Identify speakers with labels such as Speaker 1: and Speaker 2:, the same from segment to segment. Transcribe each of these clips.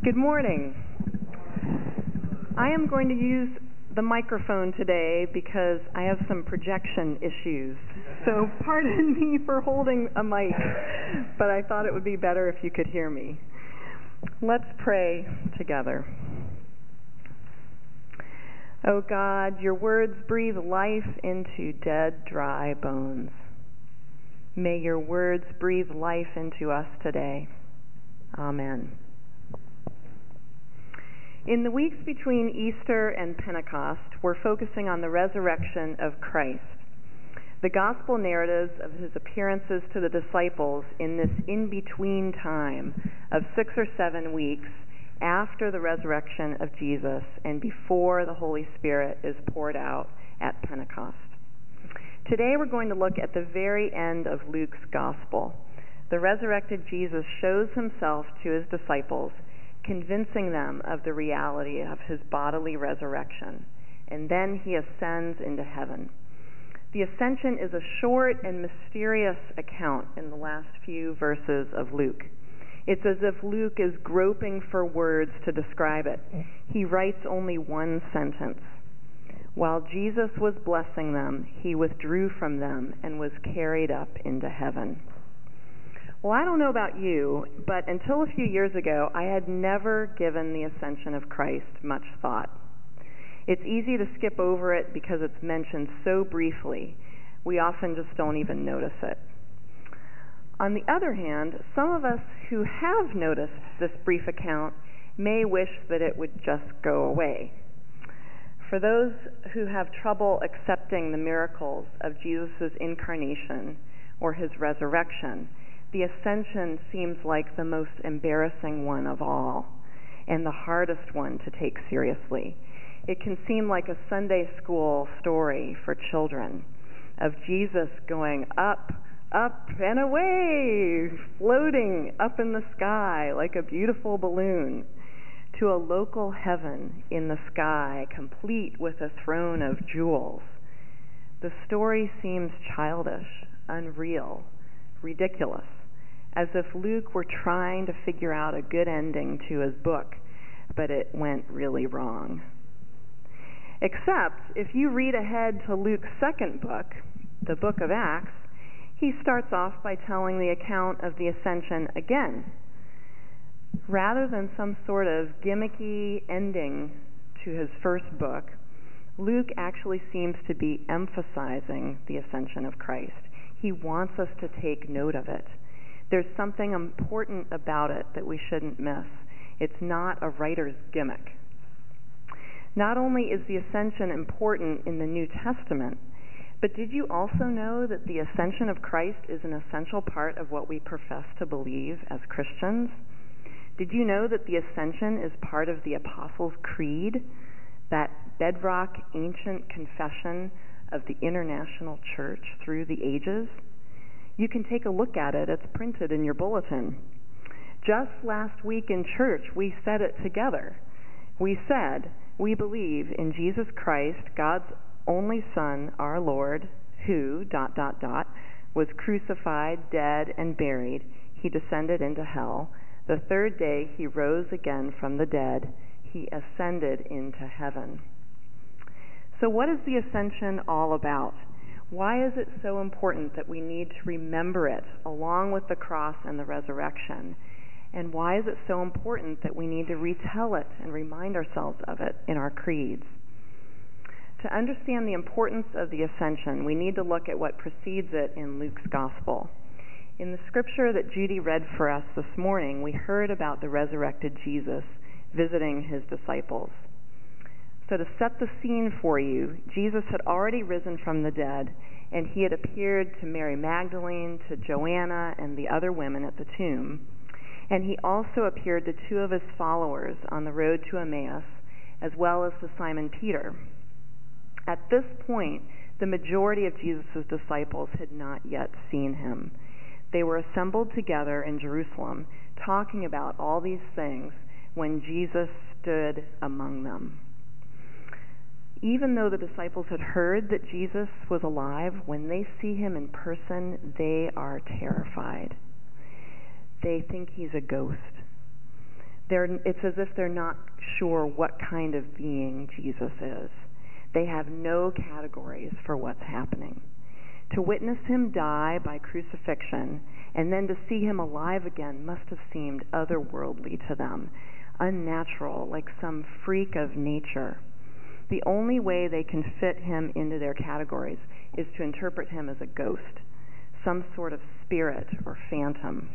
Speaker 1: Good morning. I am going to use the microphone today because I have some projection issues. So pardon me for holding a mic, but I thought it would be better if you could hear me. Let's pray together. Oh God, your words breathe life into dead, dry bones. May your words breathe life into us today. Amen. In the weeks between Easter and Pentecost, we're focusing on the resurrection of Christ. The gospel narratives of his appearances to the disciples in this in-between time of 6 or 7 weeks after the resurrection of Jesus and before the Holy Spirit is poured out at Pentecost. Today we're going to look at the very end of Luke's gospel. The resurrected Jesus shows himself to his disciples, convincing them of the reality of his bodily resurrection, and then he ascends into heaven. The ascension is a short and mysterious account in the last few verses of Luke. It's as if Luke is groping for words to describe it. He writes only one sentence. While Jesus was blessing them, he withdrew from them and was carried up into heaven. Well, I don't know about you, but until a few years ago, I had never given the ascension of Christ much thought. It's easy to skip over it because it's mentioned so briefly. We often just don't even notice it. On the other hand, some of us who have noticed this brief account may wish that it would just go away. For those who have trouble accepting the miracles of Jesus' incarnation or his resurrection, the ascension seems like the most embarrassing one of all and the hardest one to take seriously. It can seem like a Sunday school story for children of Jesus going up, up, and away, floating up in the sky like a beautiful balloon to a local heaven in the sky, complete with a throne of jewels. The story seems childish, unreal, ridiculous, as if Luke were trying to figure out a good ending to his book, but it went really wrong. Except, if you read ahead to Luke's second book, the book of Acts, he starts off by telling the account of the ascension again. Rather than some sort of gimmicky ending to his first book, Luke actually seems to be emphasizing the ascension of Christ. He wants us to take note of it. There's something important about it that we shouldn't miss. It's not a writer's gimmick. Not only is the ascension important in the New Testament, but did you also know that the ascension of Christ is an essential part of what we profess to believe as Christians? Did you know that the ascension is part of the Apostles' Creed, that bedrock ancient confession of the international church through the ages? You can take a look at it. It's printed in your bulletin. Just last week in church, we said it together. We said, we believe in Jesus Christ, God's only Son, our Lord, who, ... was crucified, dead, and buried. He descended into hell. The third day he rose again from the dead. He ascended into heaven. So what is the ascension all about? Why is it so important that we need to remember it along with the cross and the resurrection? And why is it so important that we need to retell it and remind ourselves of it in our creeds? To understand the importance of the ascension, we need to look at what precedes it in Luke's gospel. In the scripture that Judy read for us this morning, we heard about the resurrected Jesus visiting his disciples. So to set the scene for you, Jesus had already risen from the dead, and he had appeared to Mary Magdalene, to Joanna, and the other women at the tomb. And he also appeared to 2 of his followers on the road to Emmaus, as well as to Simon Peter. At this point, the majority of Jesus' disciples had not yet seen him. They were assembled together in Jerusalem, talking about all these things when Jesus stood among them. Even though the disciples had heard that Jesus was alive, when they see him in person, they are terrified. They think he's a ghost. It's as if they're not sure what kind of being Jesus is. They have no categories for what's happening. To witness him die by crucifixion and then to see him alive again must have seemed otherworldly to them, unnatural, like some freak of nature. The only way they can fit him into their categories is to interpret him as a ghost, some sort of spirit or phantom.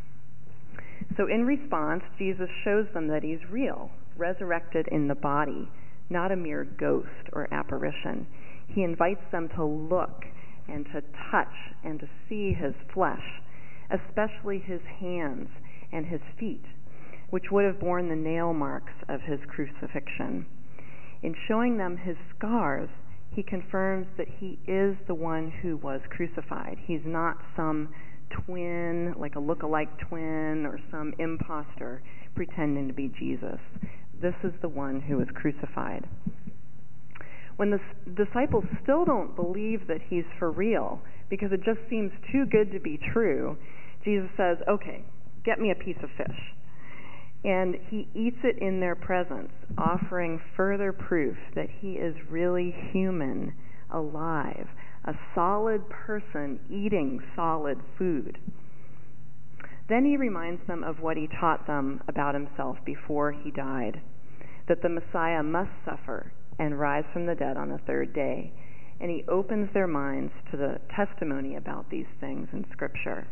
Speaker 1: So in response, Jesus shows them that he's real, resurrected in the body, not a mere ghost or apparition. He invites them to look and to touch and to see his flesh, especially his hands and his feet, which would have borne the nail marks of his crucifixion. In showing them his scars, he confirms that he is the one who was crucified. He's not some twin, like a look-alike twin, or some imposter pretending to be Jesus. This is the one who was crucified. When the disciples still don't believe that he's for real, because it just seems too good to be true, Jesus says, okay, get me a piece of fish. And he eats it in their presence, offering further proof that he is really human, alive, a solid person eating solid food. Then he reminds them of what he taught them about himself before he died, that the Messiah must suffer and rise from the dead on the third day. And he opens their minds to the testimony about these things in Scripture.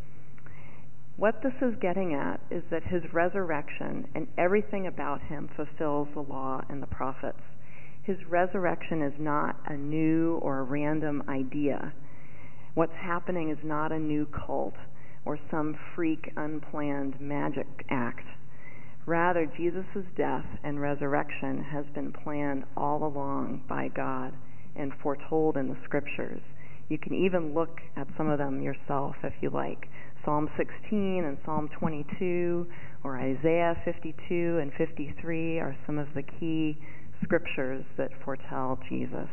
Speaker 1: What this is getting at is that his resurrection and everything about him fulfills the law and the prophets. His resurrection is not a new or a random idea. What's happening is not a new cult or some freak, unplanned magic act. Rather, Jesus' death and resurrection has been planned all along by God and foretold in the Scriptures. You can even look at some of them yourself if you like. Psalm 16 and Psalm 22, or Isaiah 52 and 53 are some of the key scriptures that foretell Jesus.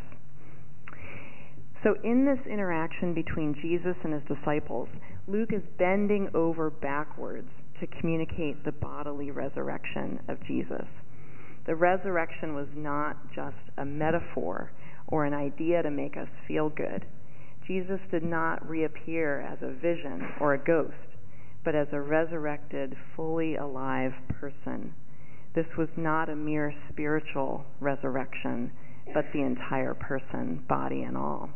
Speaker 1: So in this interaction between Jesus and his disciples, Luke is bending over backwards to communicate the bodily resurrection of Jesus. The resurrection was not just a metaphor or an idea to make us feel good. Jesus did not reappear as a vision or a ghost, but as a resurrected, fully alive person. This was not a mere spiritual resurrection, but the entire person, body and all.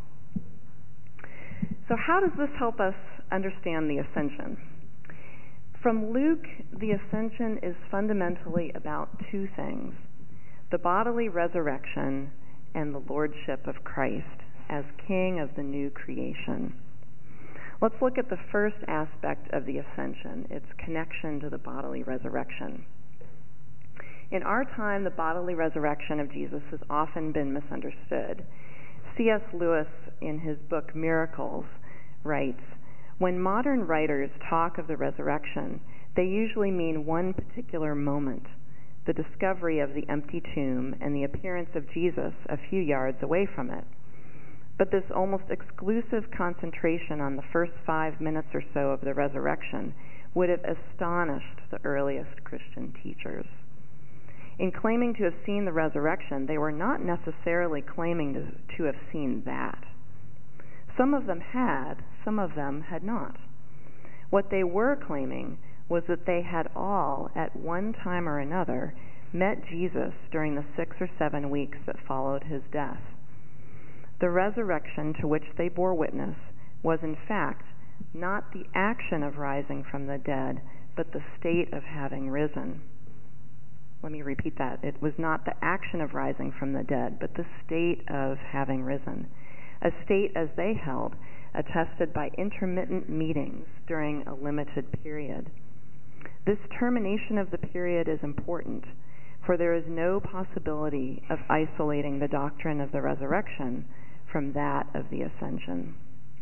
Speaker 1: So how does this help us understand the ascension? From Luke, the ascension is fundamentally about two things: the bodily resurrection and the lordship of Christ as King of the new creation. Let's look at the first aspect of the ascension, its connection to the bodily resurrection. In our time, the bodily resurrection of Jesus has often been misunderstood. C.S. Lewis, in his book Miracles, writes, "When modern writers talk of the resurrection, they usually mean one particular moment, the discovery of the empty tomb and the appearance of Jesus a few yards away from it. But this almost exclusive concentration on the first 5 minutes or so of the resurrection would have astonished the earliest Christian teachers. In claiming to have seen the resurrection, they were not necessarily claiming to have seen that. Some of them had, some of them had not. What they were claiming was that they had all, at one time or another, met Jesus during the 6 or 7 weeks that followed his death. The resurrection to which they bore witness was in fact not the action of rising from the dead, but the state of having risen." Let me repeat that. It was not the action of rising from the dead, but the state of having risen. A state, as they held, attested by intermittent meetings during a limited period. This termination of the period is important, for there is no possibility of isolating the doctrine of the resurrection from that of the ascension.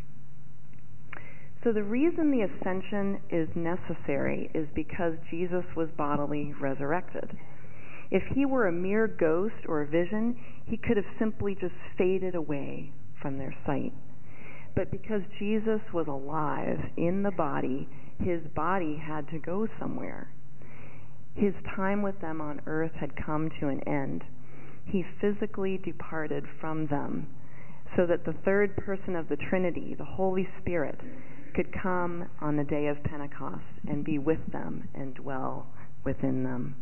Speaker 1: So the reason the ascension is necessary is because Jesus was bodily resurrected. If he were a mere ghost or a vision, he could have simply just faded away from their sight. But because Jesus was alive in the body, his body had to go somewhere. His time with them on earth had come to an end. He physically departed from them so that the third person of the Trinity, the Holy Spirit, could come on the day of Pentecost and be with them and dwell within them.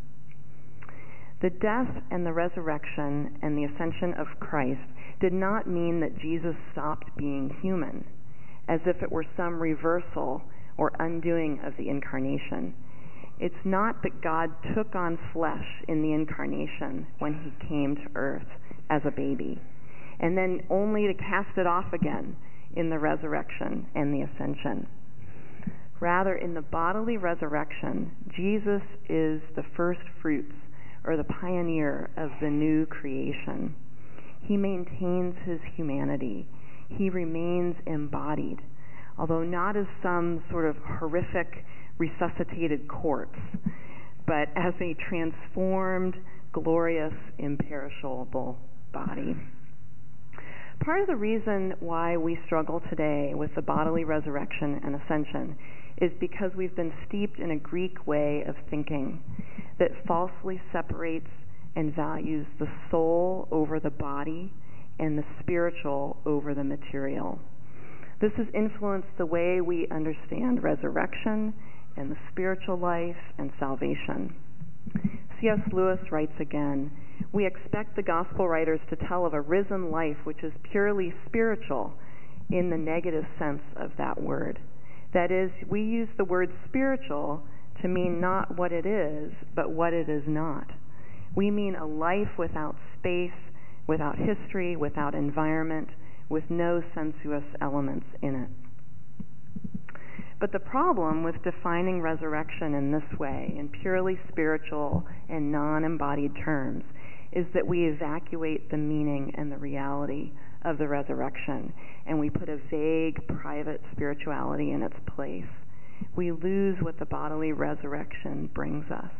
Speaker 1: The death and the resurrection and the ascension of Christ did not mean that Jesus stopped being human, as if it were some reversal or undoing of the incarnation. It's not that God took on flesh in the incarnation when he came to earth as a baby, and then only to cast it off again in the resurrection and the ascension. Rather, in the bodily resurrection, Jesus is the first fruits or the pioneer of the new creation. He maintains his humanity. He remains embodied, although not as some sort of horrific resuscitated corpse, but as a transformed, glorious, imperishable body. Part of the reason why we struggle today with the bodily resurrection and ascension is because we've been steeped in a Greek way of thinking that falsely separates and values the soul over the body and the spiritual over the material. This has influenced the way we understand resurrection and the spiritual life and salvation. C.S. Lewis writes again, "We expect the gospel writers to tell of a risen life which is purely spiritual in the negative sense of that word. That is, we use the word spiritual to mean not what it is, but what it is not. We mean a life without space, without history, without environment, with no sensuous elements in it." But the problem with defining resurrection in this way, in purely spiritual and non-embodied terms, is that we evacuate the meaning and the reality of the resurrection, and we put a vague, private spirituality in its place. We lose what the bodily resurrection brings us.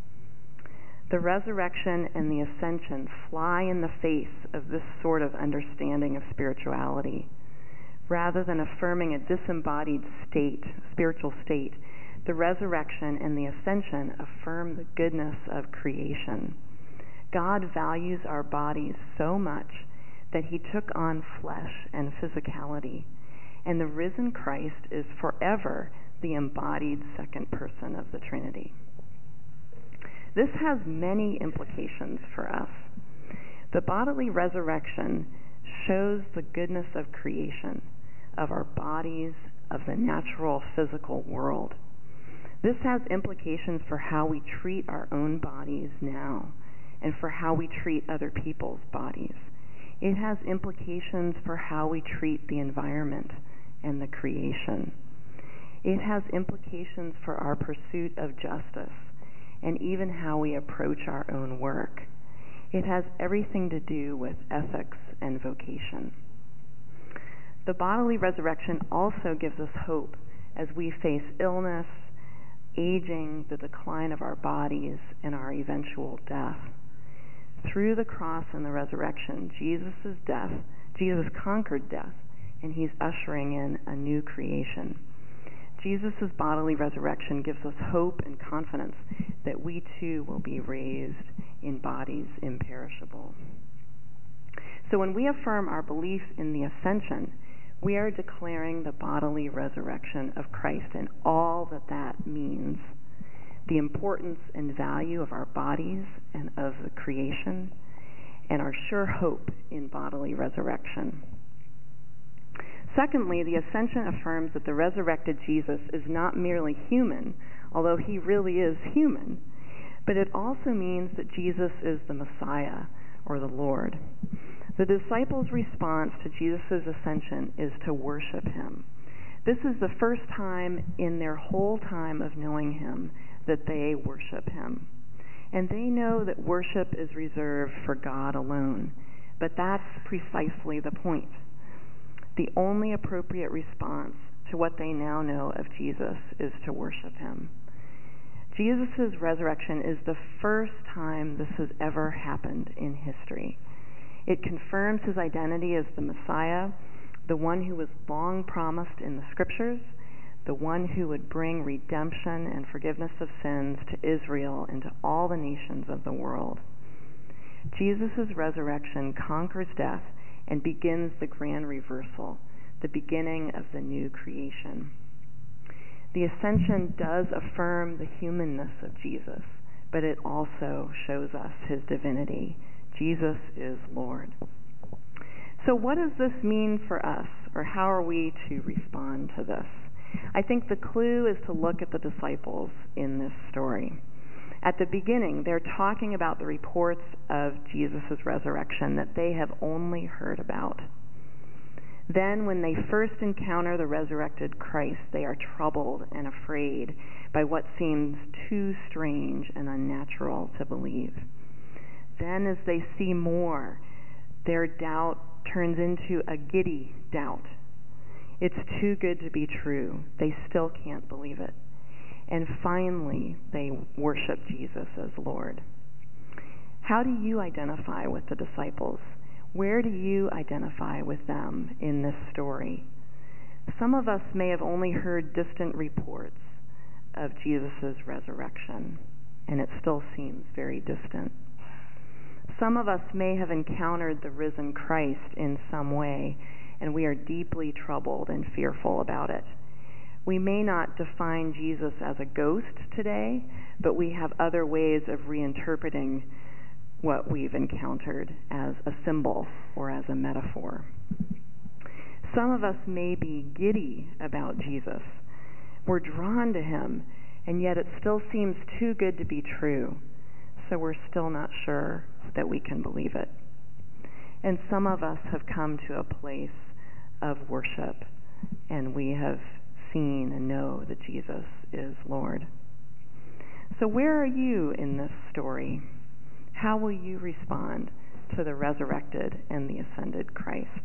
Speaker 1: The resurrection and the ascension fly in the face of this sort of understanding of spirituality. Rather than affirming a disembodied state, spiritual state, the resurrection and the ascension affirm the goodness of creation. God values our bodies so much that he took on flesh and physicality, and the risen Christ is forever the embodied second person of the Trinity. This has many implications for us. The bodily resurrection shows the goodness of creation, of our bodies, of the natural physical world. This has implications for how we treat our own bodies now and for how we treat other people's bodies. It has implications for how we treat the environment and the creation. It has implications for our pursuit of justice and even how we approach our own work. It has everything to do with ethics and vocation. The bodily resurrection also gives us hope as we face illness, aging, the decline of our bodies, and our eventual death. Through the cross and the resurrection, Jesus conquered death, and he's ushering in a new creation. Jesus' bodily resurrection gives us hope and confidence that we too will be raised in bodies imperishable. So when we affirm our belief in the ascension, we are declaring the bodily resurrection of Christ and all that that means, the importance and value of our bodies and of the creation, and our sure hope in bodily resurrection. Secondly, the ascension affirms that the resurrected Jesus is not merely human, although he really is human, but it also means that Jesus is the Messiah, or the Lord. The disciples' response to Jesus' ascension is to worship him. This is the first time in their whole time of knowing him that they worship him. And they know that worship is reserved for God alone, but that's precisely the point. The only appropriate response to what they now know of Jesus is to worship him. Jesus' resurrection is the first time this has ever happened in history. It confirms his identity as the Messiah, the one who was long promised in the Scriptures, the one who would bring redemption and forgiveness of sins to Israel and to all the nations of the world. Jesus' resurrection conquers death and begins the grand reversal, the beginning of the new creation. The ascension does affirm the humanness of Jesus, but it also shows us his divinity. Jesus is Lord. So what does this mean for us, or how are we to respond to this? I think the clue is to look at the disciples in this story. At the beginning, they're talking about the reports of Jesus' resurrection that they have only heard about. Then, when they first encounter the resurrected Christ, they are troubled and afraid by what seems too strange and unnatural to believe. Then, as they see more, their doubt turns into a giddy doubt. It's too good to be true. They still can't believe it. And finally, they worship Jesus as Lord. How do you identify with the disciples? Where do you identify with them in this story? Some of us may have only heard distant reports of Jesus' resurrection, and it still seems very distant. Some of us may have encountered the risen Christ in some way, and we are deeply troubled and fearful about it. We may not define Jesus as a ghost today, but we have other ways of reinterpreting what we've encountered as a symbol or as a metaphor. Some of us may be giddy about Jesus. We're drawn to him, and yet it still seems too good to be true, so we're still not sure that we can believe it. And some of us have come to a place of worship, and we have seen and know that Jesus is Lord. So where are you in this story? How will you respond to the resurrected and the ascended Christ?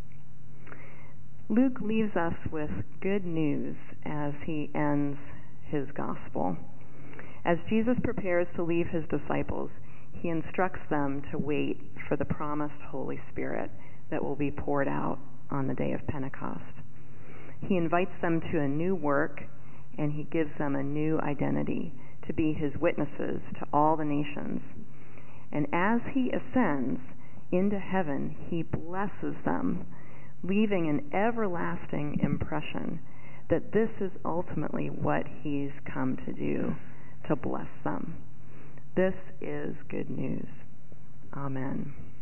Speaker 1: Luke leaves us with good news as he ends his gospel. As Jesus prepares to leave his disciples, he instructs them to wait for the promised Holy Spirit that will be poured out on the day of Pentecost. He invites them to a new work, and he gives them a new identity, to be his witnesses to all the nations. And as he ascends into heaven, he blesses them, leaving an everlasting impression that this is ultimately what he's come to do, to bless them. This is good news. Amen.